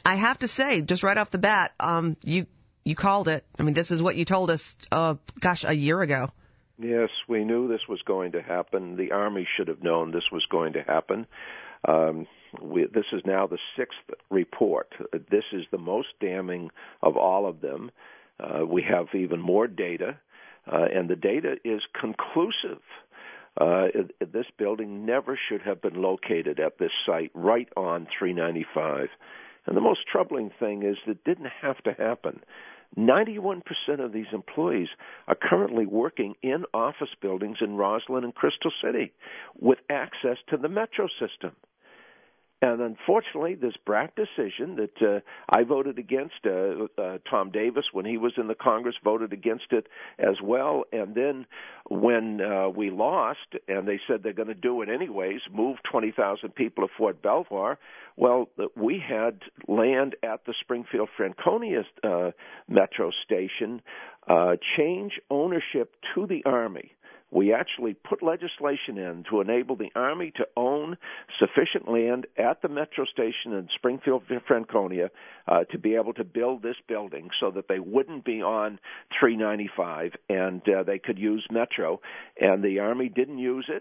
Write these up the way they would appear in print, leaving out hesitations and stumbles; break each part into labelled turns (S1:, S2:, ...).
S1: I have to say, just right off the bat, you called it. I mean, this is what you told us, a year ago.
S2: Yes, we knew this was going to happen. The Army should have known this was going to happen. This is now the sixth report. This is the most damning of all of them. We have even more data, and the data is conclusive. This building never should have been located at this site right on 395. And the most troubling thing is it didn't have to happen. 91% of these employees are currently working in office buildings in Roslyn and Crystal City with access to the metro system. And unfortunately, this BRAC decision that I voted against, Tom Davis, when he was in the Congress, voted against it as well. And then when we lost, and they said they're going to do it anyways, move 20,000 people to Fort Belvoir, well, we had land at the Springfield-Franconia metro station change ownership to the Army. We actually put legislation in to enable the Army to own sufficient land at the metro station in Springfield-Franconia to be able to build this building so that they wouldn't be on 395 and they could use metro. And the Army didn't use it.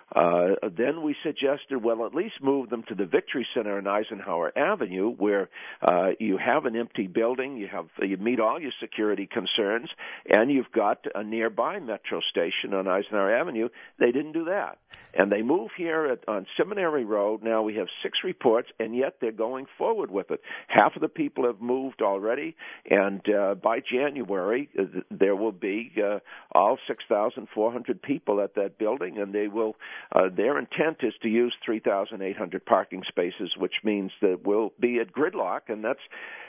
S2: Then we suggested, well, at least move them to the Victory Center on Eisenhower Avenue, where you have an empty building, you meet all your security concerns, and you've got a nearby metro station on Eisenhower Avenue. They didn't do that. And they move here on Seminary Road. Now we have 6 reports, and yet they're going forward with it. Half of the people have moved already, and by January there will be all 6,400 people at that building, and they will. Their intent is to use 3,800 parking spaces, which means that we'll be at gridlock, and that's,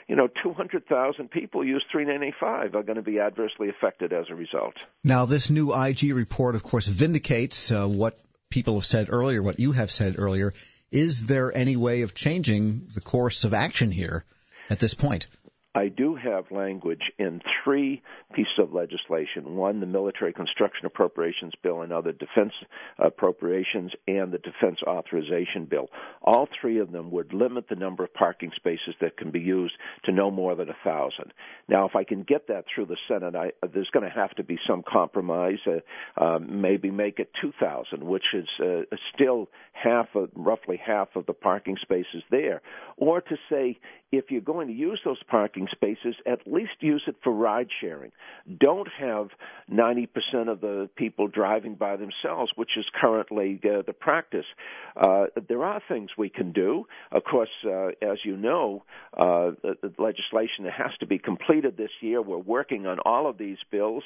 S2: 200,000 people use 395 are going to be adversely affected as a result.
S3: Now, this new IG report, of course, vindicates what people have said earlier, what you have said earlier. Is there any way of changing the course of action here at this point?
S2: I do have language in 3 pieces of legislation. One, the Military Construction Appropriations Bill and other defense appropriations, and the Defense Authorization Bill. All 3 of them would limit the number of parking spaces that can be used to no more than 1,000. Now, if I can get that through the Senate, there's going to have to be some compromise, maybe make it 2,000, which is still roughly half of the parking spaces there. Or to say, if you're going to use those parking spaces, at least use it for ride sharing. Don't have 90% of the people driving by themselves, which is currently the practice. There are things we can do. Of course, as you know, the legislation has to be completed this year. We're working on all of these bills.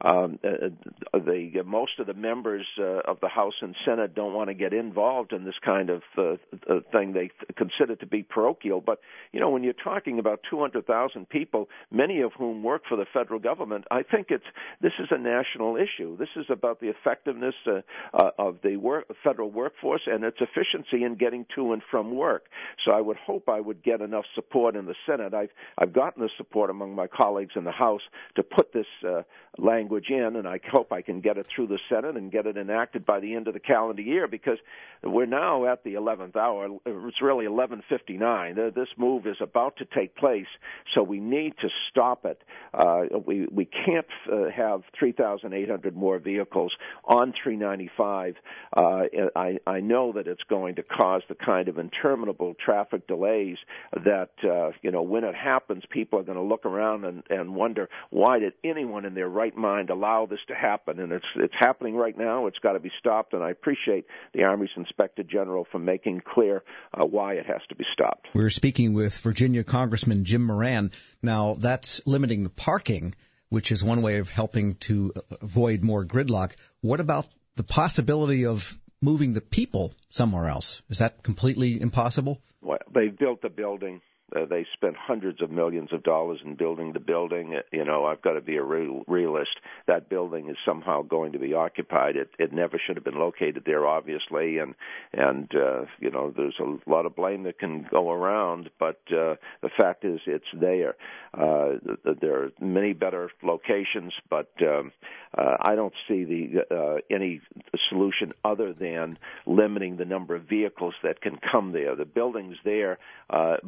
S2: Most of the members of the House and Senate don't want to get involved in this kind of thing. They consider it to be parochial. But, when you're talking about 200,000 people, many of whom work for the federal government, I think this is a national issue. This is about the effectiveness of the federal workforce and its efficiency in getting to and from work. So I would hope I would get enough support in the Senate. I've gotten the support among my colleagues in the House to put this language in, and I hope I can get it through the Senate and get it enacted by the end of the calendar year, because we're now at the 11th hour. It's really 11:59. This move is about to take place, so we need to stop it. We can't have 3,800 more vehicles on 395. I know that it's going to cause the kind of interminable traffic delays that, when it happens, people are going to look around and wonder, why did anyone in their right mind allow this to happen? And it's happening right now. It's got to be stopped, and I appreciate the Army's Inspector General for making clear why it has to be stopped.
S3: We're speaking with Virginia Congressman Jim Moran. Now, that's limiting the parking, which is one way of helping to avoid more gridlock. What about the possibility of moving the people somewhere else? Is that completely impossible?
S2: Well, they built the building. They spent hundreds of millions of dollars in building the building. I've got to be a realist. That building is somehow going to be occupied. It never should have been located there, obviously, and there's a lot of blame that can go around, but the fact is it's there. There are many better locations, but I don't see any solution other than limiting the number of vehicles that can come there. The building's there, but at least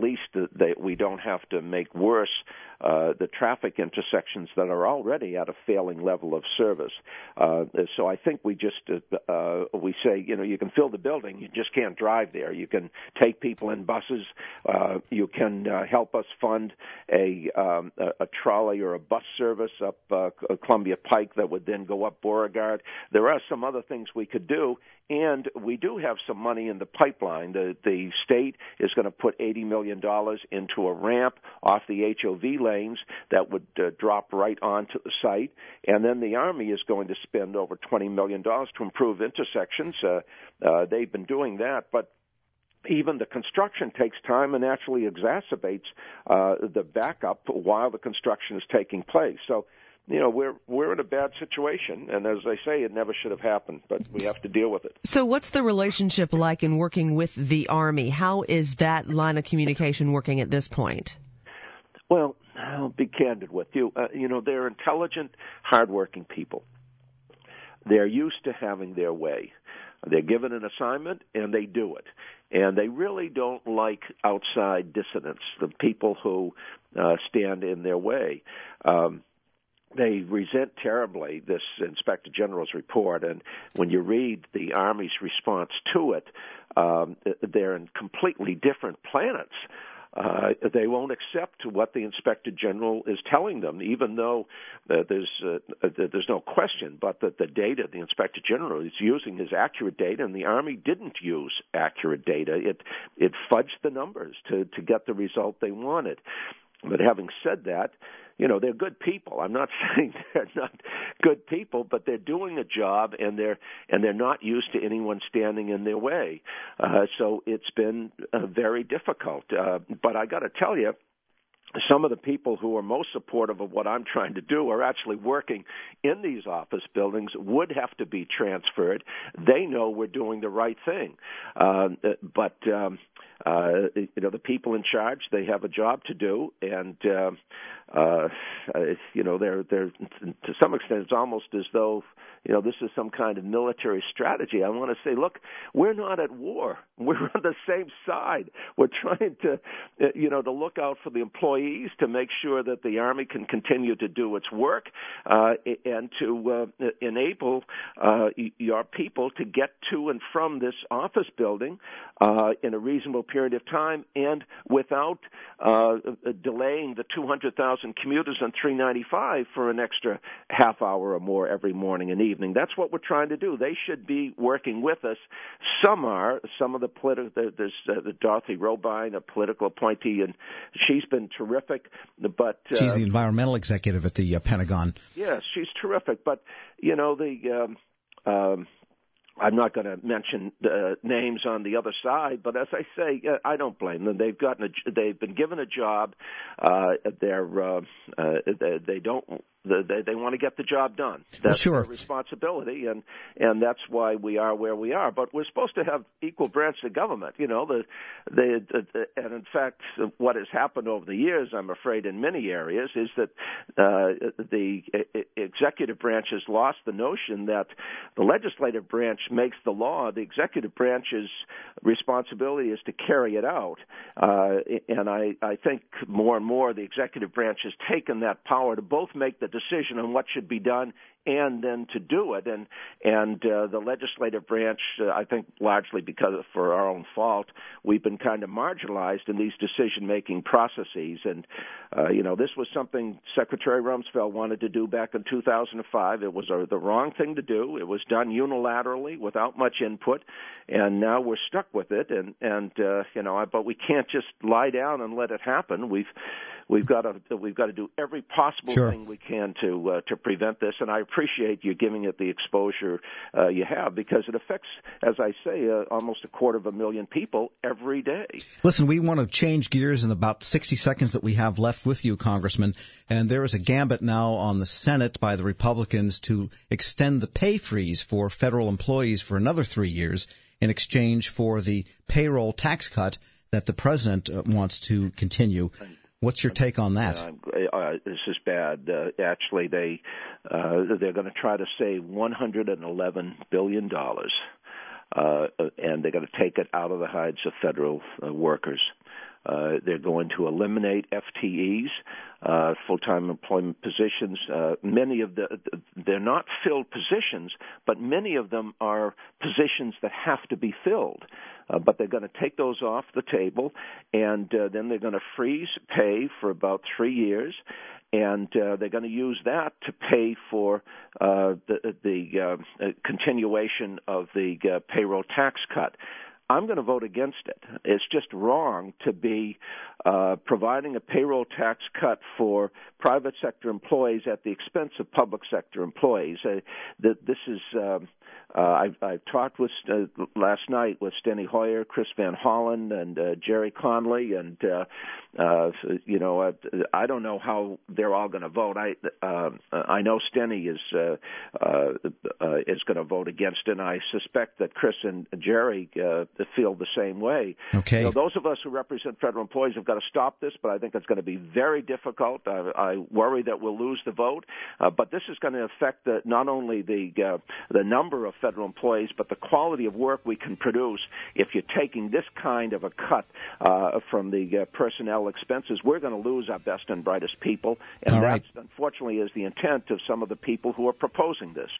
S2: least that we don't have to make worse the traffic intersections that are already at a failing level of service. So I think we just we say, you can fill the building, you just can't drive there. You can take people in buses. You can help us fund a trolley or a bus service up Columbia Pike that would then go up Beauregard. There are some other things we could do, and we do have some money in the pipeline. The state is going to put $80 million into a ramp off the HOV lanes that would drop right onto the site, and then the Army is going to spend over $20 million to improve intersections. They've been doing that, but even the construction takes time and actually exacerbates the backup while the construction is taking place. So, we're in a bad situation, and as I say, it never should have happened, but we have to deal with it.
S1: So what's the relationship like in working with the Army? How is that line of communication working at this point?
S2: Well, I'll be candid with you. They're intelligent, hardworking people. They're used to having their way. They're given an assignment, and they do it. And they really don't like outside dissonance, the people who stand in their way. They resent terribly this Inspector General's report, and when you read the Army's response to it, they're in completely different planets. They won't accept what the Inspector General is telling them, even though there's no question but that the data the Inspector General is using is accurate data, and the Army didn't use accurate data. It fudged the numbers to get the result they wanted. But having said that, they're good people. I'm not saying they're not good people, but they're doing a job, and they're not used to anyone standing in their way. So it's been very difficult. But I got to tell you, some of the people who are most supportive of what I'm trying to do are actually working in these office buildings, would have to be transferred. They know we're doing the right thing. But the people in charge, they have a job to do, and they're to some extent, it's almost as though this is some kind of military strategy. I want to say, look, we're not at war. We're on the same side. We're trying to look out for the employees, to make sure that the Army can continue to do its work, and to enable your people to get to and from this office building in a reasonable period of time, and without delaying the 200,000 commuters on 395 for an extra half hour or more every morning and evening. That's what we're trying to do. They should be working with us. Some of the there's Dorothy Robine, a political appointee, and she's been terrific. But
S3: she's the environmental executive at the Pentagon.
S2: Yes, she's terrific. But I'm not going to mention names on the other side, but as I say, I don't blame them. They've been given a job. They want to get the job done. That's their responsibility, and that's why we are where we are. But we're supposed to have equal branch of government. And in fact, what has happened over the years, I'm afraid, in many areas, is that the executive branch has lost the notion that the legislative branch makes the law. The executive branch's responsibility is to carry it out. And I think more and more the executive branch has taken that power to both make the decision on what should be done and then to do it. And the legislative branch, I think largely for our own fault, we've been kind of marginalized in these decision-making processes. And, this was something Secretary Rumsfeld wanted to do back in 2005. It was the wrong thing to do. It was done unilaterally without much input, and now we're stuck with it. But we can't just lie down and let it happen. We've got to do every possible thing we can to prevent this, and I appreciate you giving it the exposure you have, because it affects, as I say, almost 250,000 people every day.
S3: Listen, we want to change gears in about 60 seconds that we have left with you, Congressman, and there is a gambit now on the Senate by the Republicans to extend the pay freeze for federal employees for another 3 years in exchange for the payroll tax cut that the president wants to continue. What's your take on that?
S2: This is bad. Actually, they're going to try to save $111 billion, and they're going to take it out of the hides of federal workers. They're going to eliminate FTEs, full-time employment positions. Many of they're not filled positions, but many of them are positions that have to be filled. But they're going to take those off the table, and then they're going to freeze pay for about 3 years, and they're going to use that to pay for the continuation of the payroll tax cut. I'm going to vote against it. It's just wrong to be providing a payroll tax cut for private sector employees at the expense of public sector employees. This is I've talked with last night with Steny Hoyer, Chris Van Hollen, and Jerry Conley, and I don't know how they're all going to vote. I know Steny is going to vote against it, and I suspect that Chris and Jerry feel the same way.
S3: Okay.
S2: Those of us who represent federal employees have got to stop this, but I think it's going to be very difficult. I worry that we'll lose the vote, but this is going to affect not only the number of federal employees, but the quality of work we can produce. If you're taking this kind of a cut from the personnel expenses, we're going to lose our best and brightest people, and
S3: all
S2: that,
S3: right,
S2: unfortunately, is the intent of some of the people who are proposing this.